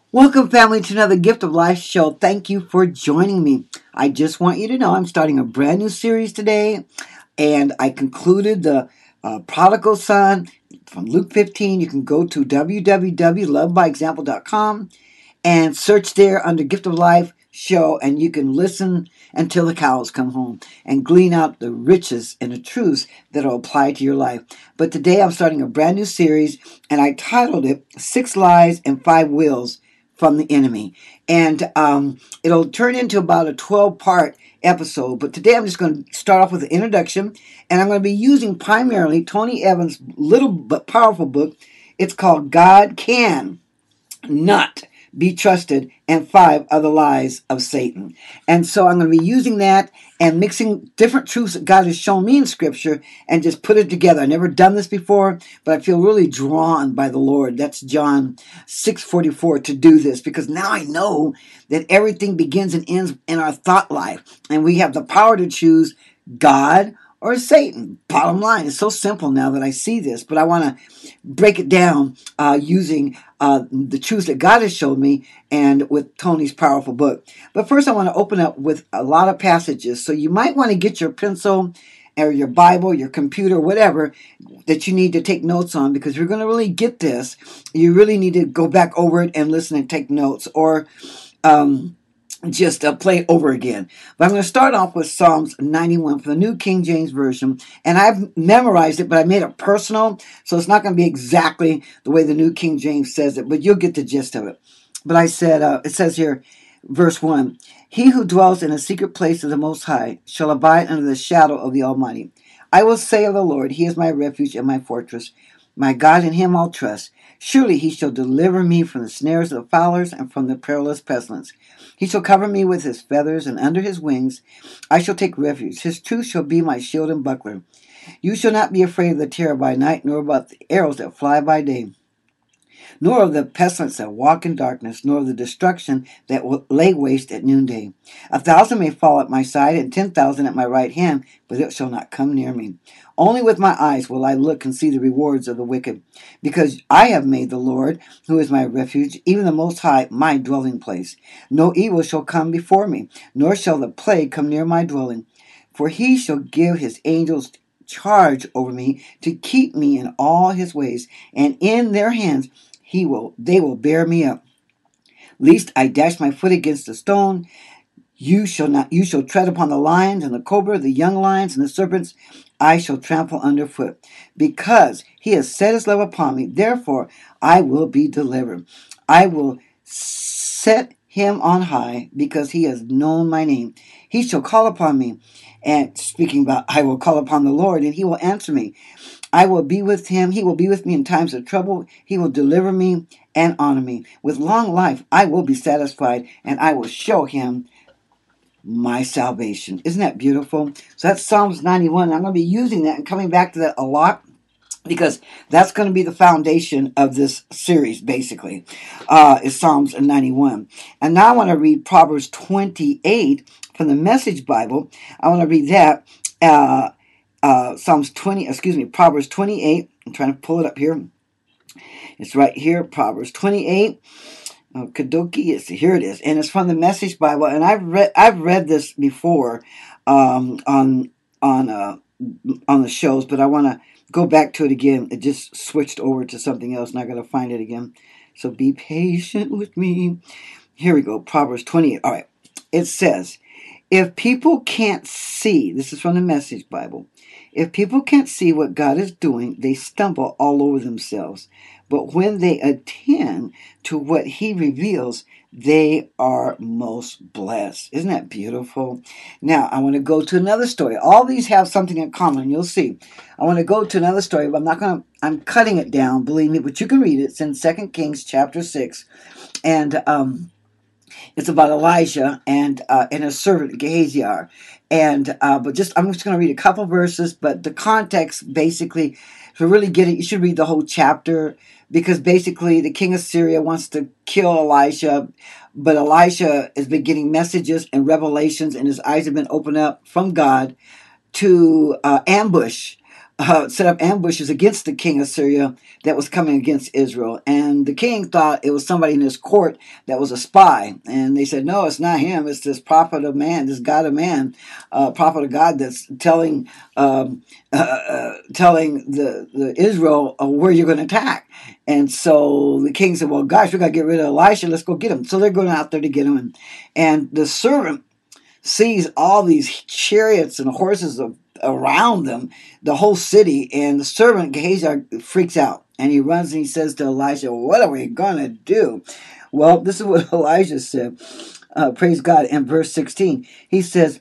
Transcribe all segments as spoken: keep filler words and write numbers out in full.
Welcome, family, to another Gift of Life show. Thank you for joining me. I just want you to know I'm starting a brand new series today, and I concluded the uh, Prodigal Son from Luke fifteen. You can go to w w w dot love by example dot com and search there under Gift of Life show, and you can listen until the cows come home and glean out the riches and the truths that will apply to your life. But today I'm starting a brand new series, and I titled it Six Lies and Five Wills from the Enemy. And um, it'll turn into about a twelve-part episode. But today I'm just going to start off with an introduction, and I'm going to be using primarily Tony Evans' little but powerful book. It's called God Can Not Be Trusted, and Five Other Lies of Satan. And so I'm going to be using that and mixing different truths that God has shown me in Scripture and just put it together. I've never done this before, but I feel really drawn by the Lord. That's John six forty-four to do this, because now I know that everything begins and ends in our thought life, and we have the power to choose God or Satan. Bottom line, it's so simple now that I see this, but I want to break it down uh, using uh, the truths that God has showed me and with Tony's powerful book. But first I want to open up with a lot of passages, so you might want to get your pencil or your Bible, your computer, whatever that you need to take notes on, because if you're going to really get this, you really need to go back over it and listen and take notes, or um just uh, play it over again. But I'm going to start off with Psalms ninety-one from the New King James Version. And I've memorized it, but I made it personal, so it's not going to be exactly the way the New King James says it, but you'll get the gist of it. But I said, uh, it says here, verse one, He who dwells in a secret place of the Most High shall abide under the shadow of the Almighty. I will say of the Lord, He is my refuge and my fortress. My God, in Him I'll trust. Surely He shall deliver me from the snares of the fowlers and from the perilous pestilence. He shall cover me with His feathers, and under His wings I shall take refuge. His truth shall be my shield and buckler. You shall not be afraid of the terror by night, nor about the arrows that fly by day, nor of the pestilence that walk in darkness, nor of the destruction that will lay waste at noonday. A thousand may fall at my side, and ten thousand at my right hand, but it shall not come near me. Only with my eyes will I look and see the rewards of the wicked, because I have made the Lord, who is my refuge, even the Most High, my dwelling place. No evil shall come before me, nor shall the plague come near my dwelling. For He shall give His angels charge over me to keep me in all His ways, and in their hands He will they will bear me up. Lest I dash my foot against a stone. You shall not you shall tread upon the lions and the cobra, the young lions and the serpents I shall trample underfoot. Because He has set His love upon me, therefore I will be delivered. I will set Him on high, because He has known my name. He shall call upon me, and speaking about I will call upon the Lord, and He will answer me. I will be with Him. He will be with me in times of trouble. He will deliver me and honor me. With long life I will be satisfied, and I will show Him my salvation. Isn't that beautiful? So that's Psalms ninety-one. I'm going to be using that and coming back to that a lot, because that's going to be the foundation of this series, basically, uh, is Psalms ninety-one. And now I want to read Proverbs twenty-eight from the Message Bible. I want to read that. Uh, uh, Psalms twenty, excuse me, Proverbs twenty-eight. I'm trying to pull it up here. It's right here, Proverbs twenty-eight. Oh, Kadoki, yes, here it is, and it's from the Message Bible. And I've read, I've read this before um, on on uh, on the shows, but I want to go back to it again. It just switched over to something else, and I got to find it again. So be patient with me. Here we go, Proverbs twenty-eight. All right, it says, "If people can't see," this is from the Message Bible. "If people can't see what God is doing, they stumble all over themselves. But when they attend to what He reveals, they are most blessed." Isn't that beautiful? Now, I want to go to another story. All these have something in common, you'll see. I want to go to another story, but I'm not going to, I'm cutting it down, believe me, but you can read it. It's in Second Kings chapter six. And um, it's about Elijah and uh, and his servant Gehazi. And uh, but just I'm just going to read a couple verses, but the context basically, to really get it, you should read the whole chapter, because basically the king of Syria wants to kill Elijah, but Elijah has been getting messages and revelations, and his eyes have been opened up from God to uh, ambush uh, set up ambushes against the king of Syria that was coming against Israel. And the king thought it was somebody in his court that was a spy. And they said, no, it's not him. It's this prophet of man, this God of man, uh, prophet of God that's telling um, uh, uh, telling the, the Israel uh, where you're going to attack. And so the king said, well, gosh, we got to get rid of Elisha. Let's go get him. So they're going out there to get him. And, and the servant sees all these chariots and horses of, around them, the whole city, and the servant Gehazi freaks out, and he runs and he says to Elisha, what are we going to do? Well, this is what Elijah said, uh, praise God, in verse sixteen. He says,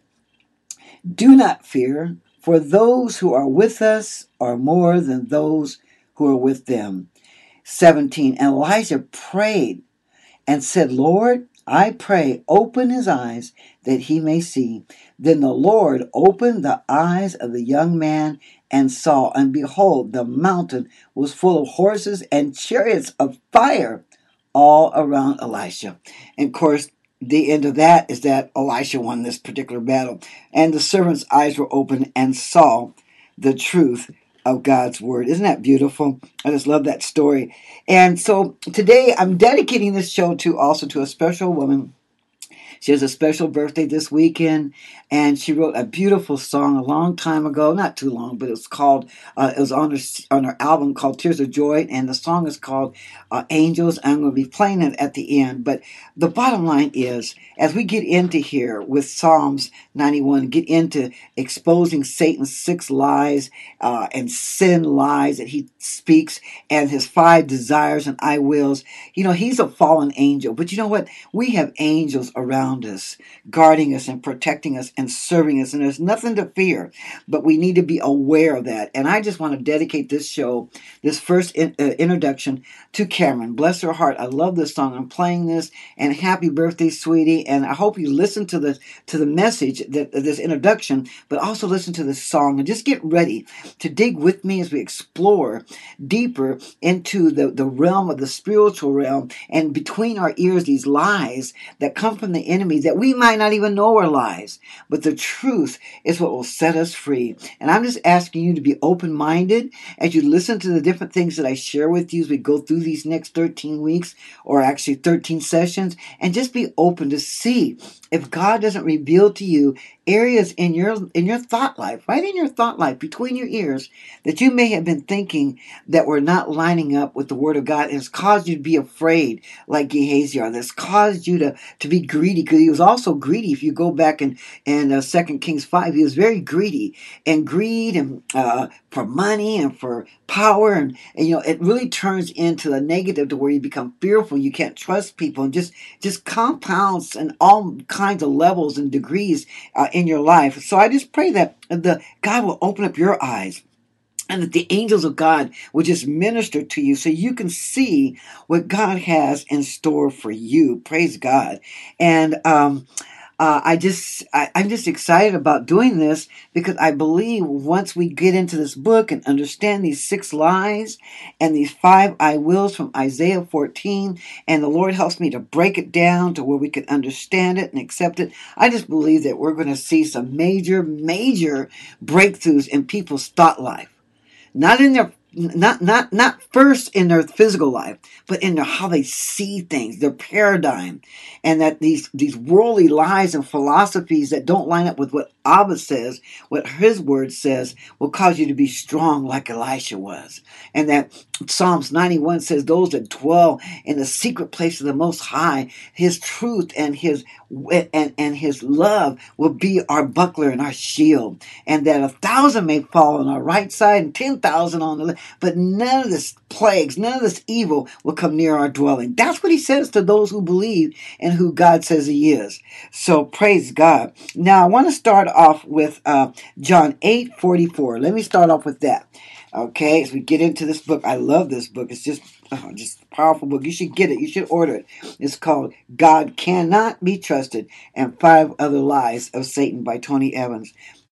do not fear, for those who are with us are more than those who are with them. seventeen, and Elijah prayed and said, Lord, I pray, open his eyes that he may see. Then the Lord opened the eyes of the young man and saw, and behold, the mountain was full of horses and chariots of fire all around Elisha. And of course, the end of that is that Elisha won this particular battle. And the servant's eyes were opened and saw the truth of God's word. Isn't that beautiful? I just love that story. And so today I'm dedicating this show to also to a special woman. She has a special birthday this weekend, and she wrote a beautiful song a long time ago, not too long, but it was called, uh, it was on her, on her album called Tears of Joy, and the song is called uh, Angels. I'm going to be playing it at the end, but the bottom line is, as we get into here with Psalms ninety-one, get into exposing Satan's six lies uh, and sin lies that he speaks, and his five desires and I wills, you know, he's a fallen angel, but you know what? We have angels around us, guarding us and protecting us and serving us, and there's nothing to fear, but we need to be aware of that. And I just want to dedicate this show, this first in, uh, introduction to Cameron. Bless her heart. I love this song. I'm playing this, and happy birthday, sweetie. And I hope you listen to the to the message, that uh, this introduction, but also listen to this song, and just get ready to dig with me as we explore deeper into the, the realm of the spiritual realm, and between our ears, these lies that come from the enemy that we might not even know are lies, but the truth is what will set us free. And I'm just asking you to be open-minded as you listen to the different things that I share with you as we go through these next thirteen weeks, or actually thirteen sessions, and just be open to see if God doesn't reveal to you areas in your in your thought life, right in your thought life, between your ears, that you may have been thinking that were not lining up with the Word of God, and has caused you to be afraid, like Gehazi, that's caused you to, to be greedy, because he was also greedy. If you go back in, in uh, Second Kings five, he was very greedy, and greed and uh, for money and for power, and, and you know, it really turns into a negative to where you become fearful, you can't trust people, and just, just compounds in all kinds of levels and degrees uh, in your life. So I just pray that the God will open up your eyes, and that the angels of God will just minister to you so you can see what God has in store for you. Praise God. And um, uh, I just, I, I'm just excited about doing this, because I believe once we get into this book and understand these six lies and these five I wills from Isaiah fourteen, and the Lord helps me to break it down to where we can understand it and accept it, I just believe that we're going to see some major, major breakthroughs in people's thought life. Not in their, not not not first in their physical life, but in their, how they see things, their paradigm, and that these these worldly lies and philosophies that don't line up with what Abba says, what His Word says, will cause you to be strong like Elisha was, and that Psalms ninety-one says, "Those that dwell in the secret place of the Most High, His truth and His and and His love will be our buckler and our shield, and that a thousand may fall on our right side and ten thousand on the left, but none of this plagues, none of this evil will come near our dwelling." That's what He says to those who believe and who God says He is. So praise God. Now I want to start off with uh, John eight forty-four. Let me start off with that. Okay, as we get into this book, I love this book. It's just, oh, just a powerful book. You should get it. You should order it. It's called God Cannot Be Trusted, and Five Other Lies of Satan by Tony Evans.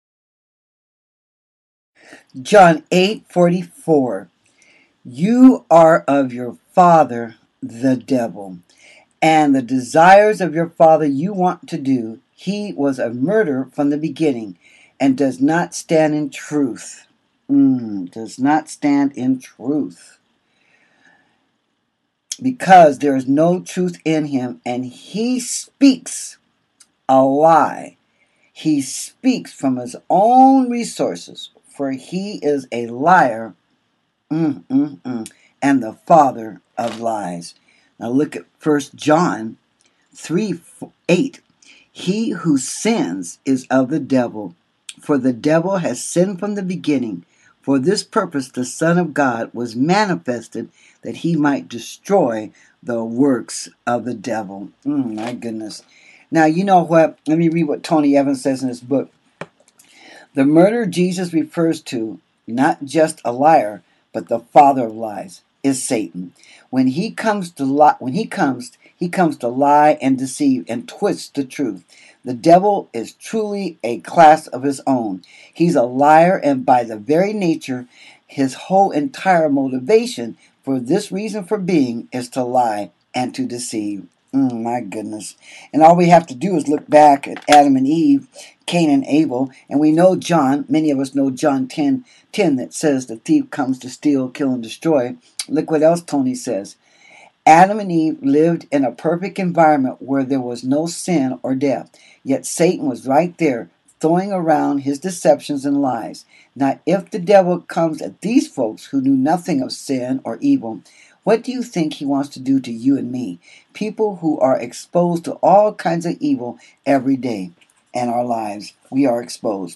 John eight forty-four. You are of your father, the devil, and the desires of your father you want to do. He was a murderer from the beginning and does not stand in truth. mm, does not stand in truth, because there is no truth in him, and he speaks a lie. He speaks from his own resources, for he is a liar mm, mm, mm, and the father of lies. Now look at First John three eight. He who sins is of the devil, for the devil has sinned from the beginning. For this purpose the Son of God was manifested, that he might destroy the works of the devil. Mm, my goodness. Now, you know what? Let me read what Tony Evans says in his book. The murderer Jesus refers to, not just a liar, but the father of lies, is Satan. When he comes to lie, when he comes, he comes to lie and deceive and twist the truth. The devil is truly a class of his own. He's a liar, and by the very nature, his whole entire motivation for this reason for being is to lie and to deceive. Mm, my goodness. And all we have to do is look back at Adam and Eve, Cain and Abel, and we know John, many of us know John ten ten, that says the thief comes to steal, kill, and destroy. Look what else Tony says. Adam and Eve lived in a perfect environment where there was no sin or death, yet Satan was right there, throwing around his deceptions and lies. Now, if the devil comes at these folks who knew nothing of sin or evil, what do you think he wants to do to you and me? People who are exposed to all kinds of evil every day in our lives. We are exposed.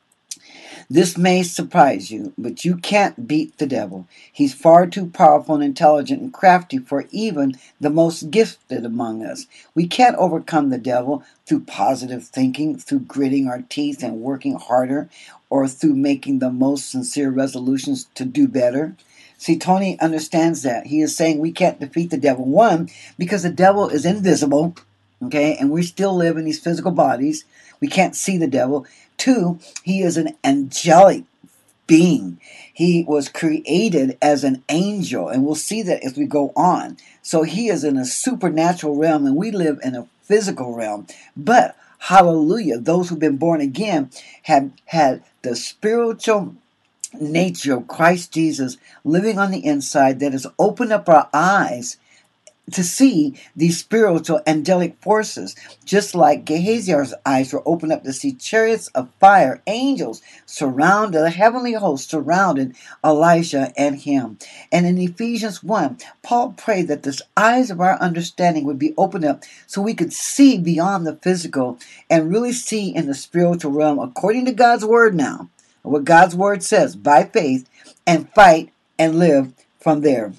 This may surprise you, but you can't beat the devil. He's far too powerful and intelligent and crafty for even the most gifted among us. We can't overcome the devil through positive thinking, through gritting our teeth and working harder, or through making the most sincere resolutions to do better. See, Tony understands that. He is saying we can't defeat the devil. One, because the devil is invisible, okay, and we still live in these physical bodies. We can't see the devil. Two, he is an angelic being. He was created as an angel, and we'll see that as we go on. So he is in a supernatural realm, and we live in a physical realm. But, hallelujah, those who've been born again have had the spiritual nature of Christ Jesus living on the inside that has opened up our eyes to see these spiritual angelic forces, just like Gehazi's eyes were opened up to see chariots of fire, angels surrounded, the heavenly host surrounded Elijah and him. And in Ephesians one, Paul prayed that the eyes of our understanding would be opened up so we could see beyond the physical and really see in the spiritual realm according to God's word now, what God's word says, by faith, and fight and live from there.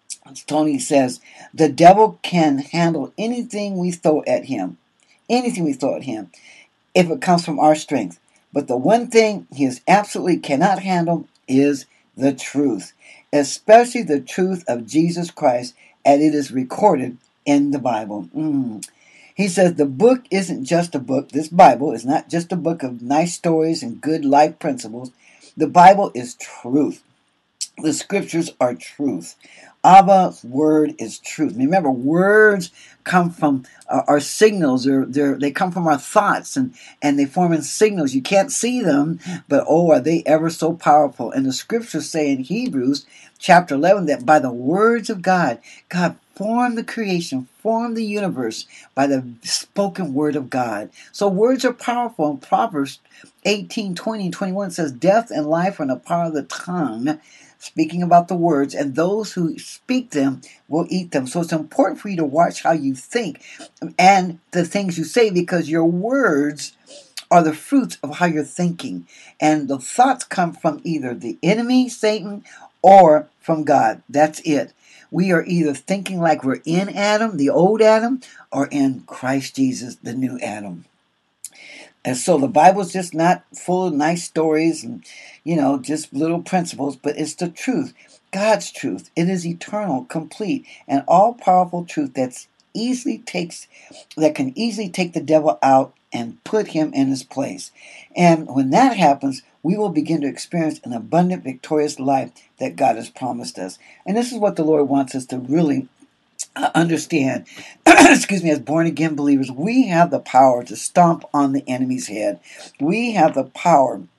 Tony says, the devil can handle anything we throw at him, anything we throw at him, if it comes from our strength. But the one thing he is absolutely cannot handle is the truth, especially the truth of Jesus Christ as it is recorded in the Bible. Mm. He says the book isn't just a book. This Bible is not just a book of nice stories and good life principles. The Bible is truth. The scriptures are truth. Abba's word is truth. Remember, words come from uh, our signals. They're, they're, they come from our thoughts, and, and they form in signals. You can't see them, but oh, are they ever so powerful. And the scriptures say in Hebrews chapter eleven that by the words of God, God formed the creation, formed the universe by the spoken word of God. So words are powerful. In Proverbs eighteen, twenty, and twenty-one says, death and life are in the power of the tongue, speaking about the words, and those who speak them will eat them. So it's important for you to watch how you think and the things you say, because your words are the fruits of how you're thinking. And the thoughts come from either the enemy, Satan, or from God. That's it. We are either thinking like we're in Adam, the old Adam, or in Christ Jesus, the new Adam. And so the Bible's just not full of nice stories and, you know, just little principles, but it's the truth, God's truth. It is eternal, complete, and all-powerful truth that's easily takes that can easily take the devil out and put him in his place. And when that happens, we will begin to experience an abundant, victorious life that God has promised us. And this is what the Lord wants us to really understand. Excuse me, as born-again believers, we have the power to stomp on the enemy's head. We have the power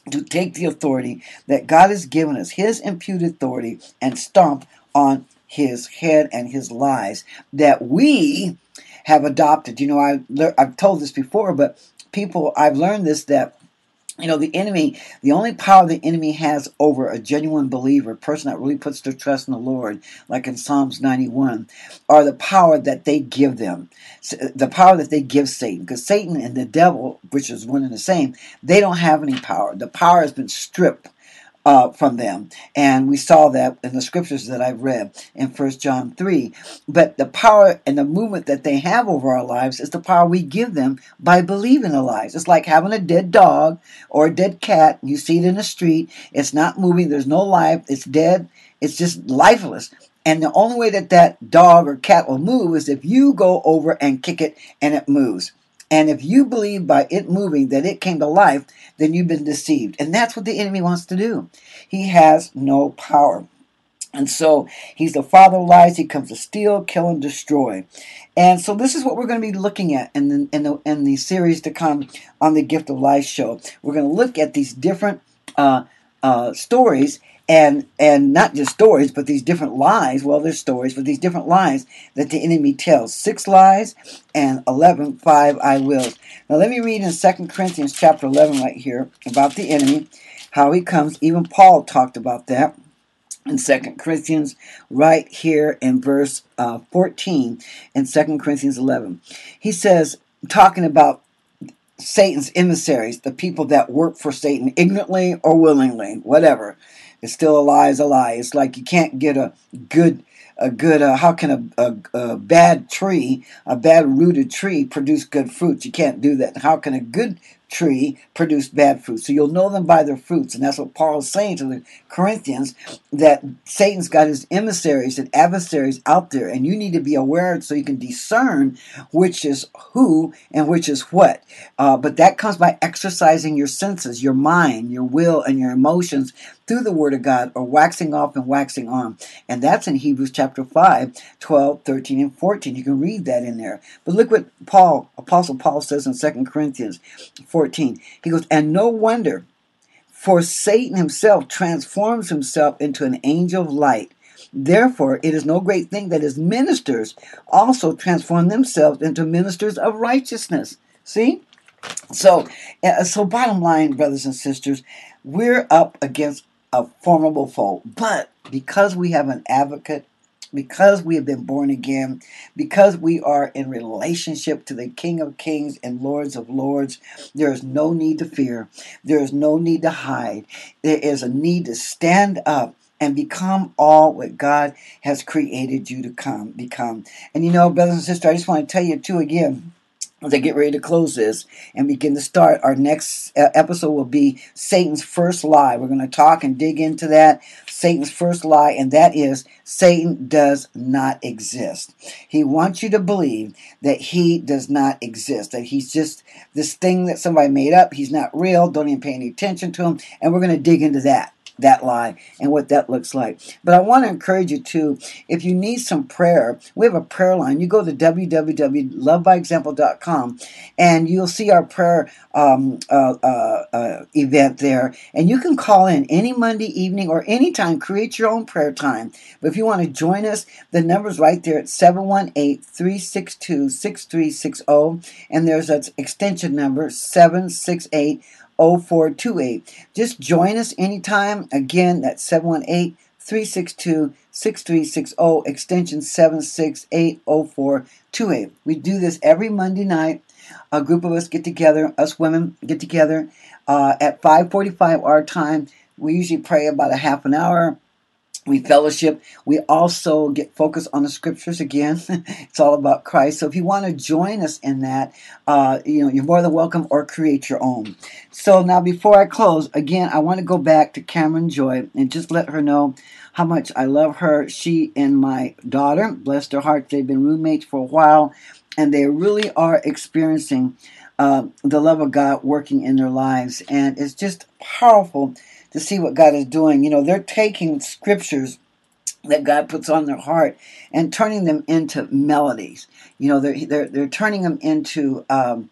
to take the authority that God has given us, his imputed authority, and stomp on his head and his lies that we have adopted. You know, I, I've told this before, but people, I've learned this, that you know, the enemy, the only power the enemy has over a genuine believer, a person that really puts their trust in the Lord, like in Psalms ninety-one, are the power that they give them, the power that they give Satan. Because Satan and the devil, which is one and the same, they don't have any power. The power has been stripped Uh, from them. And we saw that in the scriptures that I've read in First John three. But the power and the movement that they have over our lives is the power we give them by believing the lies. It's like having a dead dog or a dead cat. You see it in the street. It's not moving. There's no life. It's dead. It's just lifeless. And the only way that that dog or cat will move is if you go over and kick it and it moves. And if you believe by it moving that it came to life, then you've been deceived. And that's what the enemy wants to do. He has no power. And so he's the father of lies. He comes to steal, kill, and destroy. And so this is what we're going to be looking at in the, in the, in the series to come on the Gift of Lies show. We're going to look at these different uh, uh, stories, and and not just stories, but these different lies. Well, there's stories, but these different lies that the enemy tells. Six lies and eleven five I wills. Now let me read in Second Corinthians chapter eleven right here about the enemy, how he comes. Even Paul talked about that in Second Corinthians right here in verse uh, fourteen in Second Corinthians eleven. He says, talking about Satan's emissaries, the people that work for Satan ignorantly or willingly, whatever. It's still a lie is a lie. It's like you can't get a good, a good. Uh, how can a, a, a bad tree, a bad rooted tree, produce good fruits? You can't do that. How can a good tree produce bad fruit? So you'll know them by their fruits, and that's what Paul is saying to the Corinthians, that Satan's got his emissaries and adversaries out there, and you need to be aware so you can discern which is who and which is what. Uh, but that comes by exercising your senses, your mind, your will, and your emotions through the Word of God, or waxing off and waxing on. And that's in Hebrews chapter five, twelve, thirteen, and fourteen. You can read that in there. But look what Paul, Apostle Paul says in Second Corinthians fourteen. He goes, and no wonder, for Satan himself transforms himself into an angel of light. Therefore, it is no great thing that his ministers also transform themselves into ministers of righteousness. See? So, uh, so bottom line, brothers and sisters, we're up against a formidable foe. But because we have an advocate, because we have been born again, because we are in relationship to the King of Kings and Lords of Lords, there is no need to fear. There is no need to hide. There is a need to stand up and become all what God has created you to come, become. And you know, brothers and sisters, I just want to tell you too again, as I get ready to close this and begin to start, our next uh, episode will be Satan's first lie. We're going to talk and dig into that, Satan's first lie, and that is Satan does not exist. He wants you to believe that he does not exist, that he's just this thing that somebody made up. He's not real. Don't even pay any attention to him. And we're going to dig into that. that lie and what that looks like. But I want to encourage you too, if you need some prayer, we have a prayer line. You go to w w w dot love by example dot com and you'll see our prayer um, uh, uh, uh, event there. And you can call in any Monday evening or anytime. Create your own prayer time. But if you want to join us, the number's right there at seven one eight, three six two, six three six zero. And there's an extension number, seven six eight, oh four two eight. Just join us anytime. Again, that's seven one eight, three six two, six three six zero, extension seven six eight oh four two eight. We do this every Monday night. A group of us get together, us women get together uh, at five forty-five our time. We usually pray about a half an hour. We fellowship. We also get focused on the scriptures again. It's all about Christ. So if you want to join us in that, uh, you know, you're more than welcome, or create your own. So now before I close, again, I want to go back to Cameron Joy and just let her know how much I love her. She and my daughter, bless their hearts, they've been roommates for a while, and they really are experiencing uh, the love of God working in their lives. And it's just powerful to see what God is doing. You know, they're taking scriptures that God puts on their heart and turning them into melodies. You know, they're they're they're turning them into um,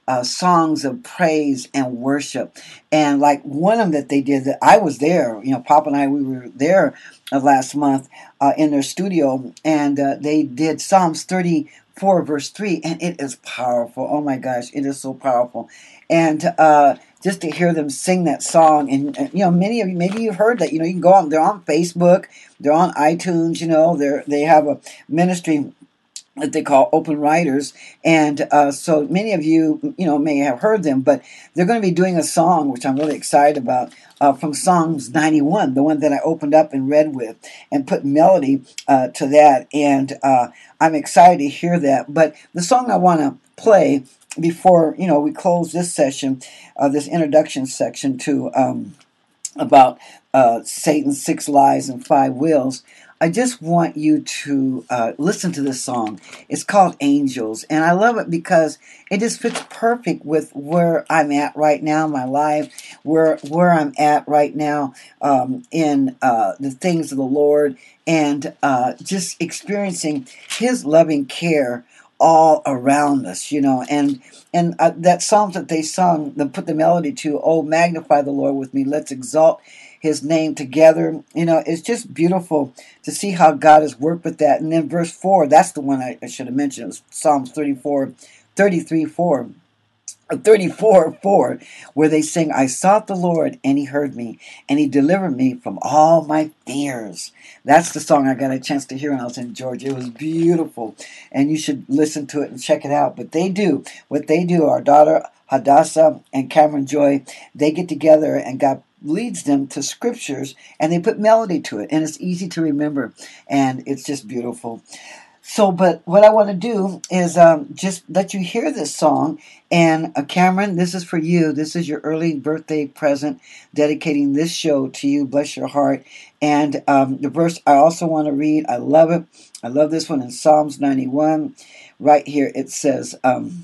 uh, songs of praise and worship. And like one of them that they did, that I was there, you know, Papa and I, we were there uh, last month uh, in their studio, and uh, they did Psalms thirty-four, verse three, and it is powerful. Oh my gosh, it is so powerful. And uh, just to hear them sing that song, and, and you know, many of you, maybe you've heard that, you know, you can go on, they're on Facebook, they're on iTunes, you know, they're, they have a ministry that they call Open Writers, and uh, so many of you, you know, may have heard them, but they're going to be doing a song, which I'm really excited about, uh, from Psalms ninety-one, the one that I opened up and read with, and put melody uh, to that, and uh, I'm excited to hear that. But the song I want to play before, you know, we close this session, uh, this introduction section to um, about uh, Satan's six lies and five wills, I just want you to uh, listen to this song. It's called Angels, and I love it because it just fits perfect with where I'm at right now in my life, where where I'm at right now um, in uh, the things of the Lord, and uh, just experiencing His loving care all around us, you know, and and uh, that psalm that they sung, they put the melody to, "Oh, magnify the Lord with me, let's exalt His name together." You know, it's just beautiful to see how God has worked with that. And then verse four, that's the one I, I should have mentioned. It was Psalms thirty-four, thirty-three, four. thirty-four, four, where they sing, "I sought the Lord, and He heard me, and He delivered me from all my fears." That's the song I got a chance to hear when I was in Georgia. It was beautiful, and you should listen to it and check it out. But they do, what they do, our daughter Hadassah and Cameron Joy, they get together, and God leads them to scriptures, and they put melody to it, and it's easy to remember, and it's just beautiful. So, but what I want to do is um, just let you hear this song. And uh, Cameron, this is for you. This is your early birthday present, dedicating this show to you. Bless your heart. And um, the verse I also want to read, I love it. I love this one in Psalms ninety-one. Right here it says, um,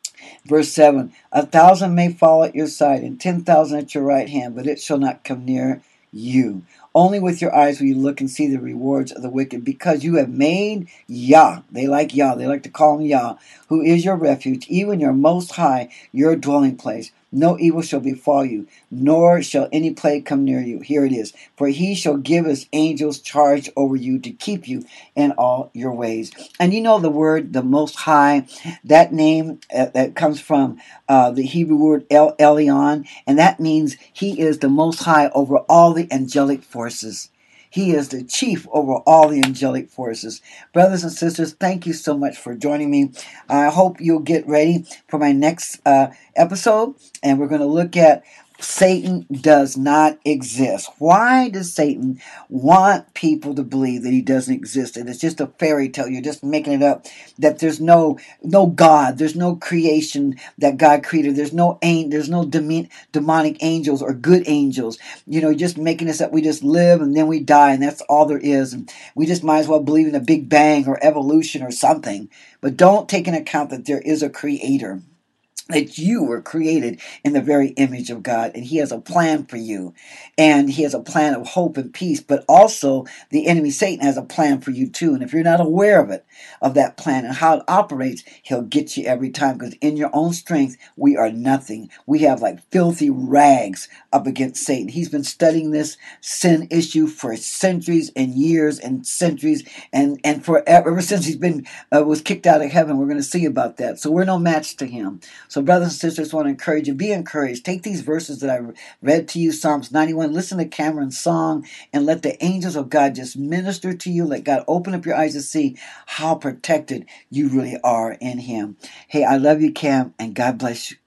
verse seven, "A thousand may fall at your side and ten thousand at your right hand, but it shall not come near you. Only with your eyes will you look and see the rewards of the wicked, because you have made Yah," they like Yah, they like to call him Yah, "who is your refuge, even your most high, your dwelling place. No evil shall befall you, nor shall any plague come near you." Here it is. "For He shall give His angels charge over you to keep you in all your ways." And you know the word, the Most High, that name uh, that comes from uh, the Hebrew word El Elyon, and that means He is the Most High over all the angelic forces. He is the chief over all the angelic forces. Brothers and sisters, thank you so much for joining me. I hope you'll get ready for my next uh, episode, and we're going to look at Satan does not exist. Why does Satan want people to believe that he doesn't exist, and it's just a fairy tale, you're just making it up, that there's no no God, there's no creation that God created, there's no there's no demonic angels or good angels, you know, you're just making this up, we just live and then we die and that's all there is, and we just might as well believe in a Big Bang or evolution or something, but don't take into account that there is a creator, that you were created in the very image of God, and He has a plan for you, and He has a plan of hope and peace, but also the enemy Satan has a plan for you too, and if you're not aware of it, of that plan and how it operates, he'll get you every time, because in your own strength, we are nothing. We have like filthy rags up against Satan. He's been studying this sin issue for centuries and years and centuries, and, and forever, ever since he's been, uh, was kicked out of heaven. We're going to see about that, so we're no match to him. So brothers and sisters, I want to encourage you, be encouraged. Take these verses that I read to you, Psalms ninety-one, listen to Cameron's song, and let the angels of God just minister to you. Let God open up your eyes to see how protected you really are in Him. Hey, I love you, Cam, and God bless you.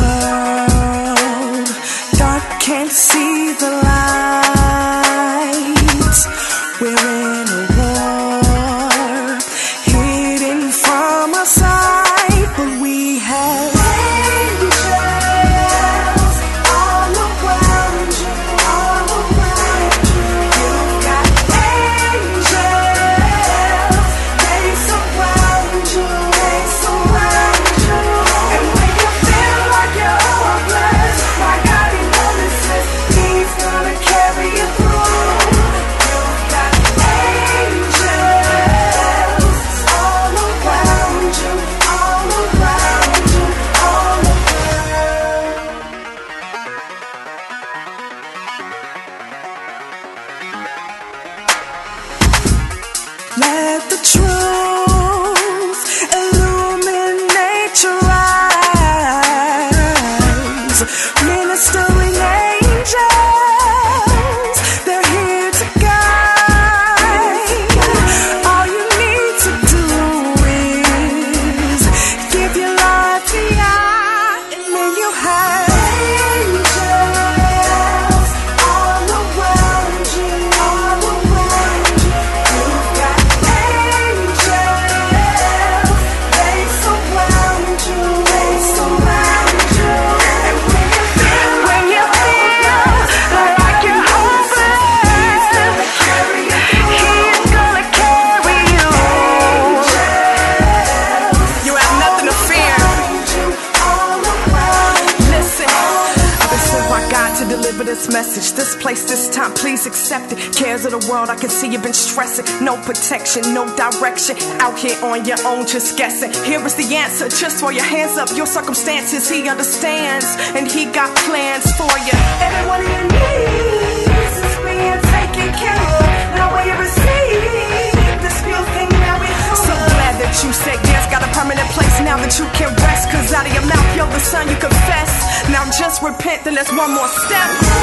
Can't see the light. We're in a war, hidden from our sight, but we have angels all around you, all around you. You've got angels, they surround you, they surround you. And when you feel like you're hopeless, my God, He promises He's gonna carry you through. You've got angels all around you, all around you, all around. Let the truth illuminate your eyes. Ministering angels, they're here to guide. All you need to do is give your life to God, and then you have angels all around you, all around you. You've got angels, they surround you, they surround you. And when you feel, when you feel like you're hopeless, He's gonna carry you. You have nothing to fear. Listen, I've been sent by God to deliver this message. This place, this time, please accept it. Cares of the world, I can see you've been stressing. No protection, no direction. Out here on your own, just guessing. Here is the answer, just throw your hands up. Your circumstances, He understands, and He got plans for you. Every one of your needs is being taken care of. Now will you receive this real thing now we do? So glad that you said yes, got a permanent place now that you can rest. Cause out of your mouth, yo, the Son you confess. Now just repent, then there's one more step.